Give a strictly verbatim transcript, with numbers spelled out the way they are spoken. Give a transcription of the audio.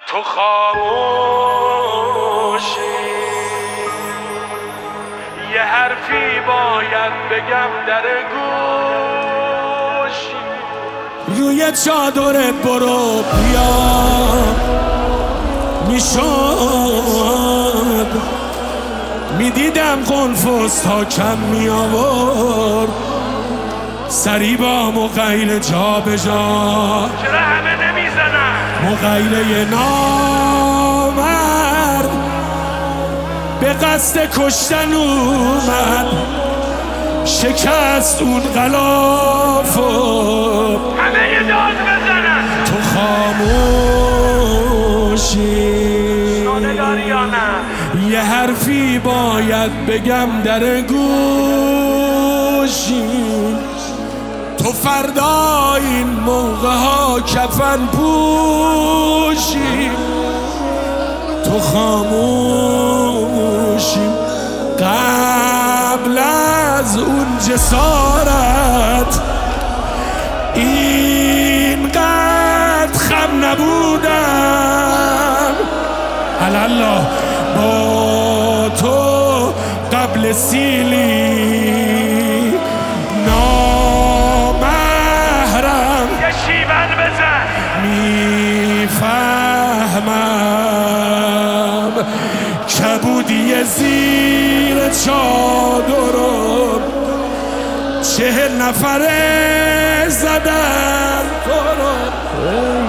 تو خاموشی، یه حرفی باید بگم در گوشی. روی چادرت برو بیا، میشد میدیدم قنفس تا کم می آورد سری با مغیل جا به جا. چرا همه نمیزنن؟ مغیله نامرد به قصد کشتن اومد، شکست اون غلافو. همه یه داد بزنن. تو خاموشی، ساده داری یا نه؟ یه حرفی باید بگم در گوشی. تو فردا این موقع ها کفن پوشی. تو خاموشی قبل از اون جسارت اینقدر خم نبودم. الله با تو قبل سیلی نامحرم یه شیون بزن. میفهمم کبودی زیر چادرم، چهل نفره زدن تو رو.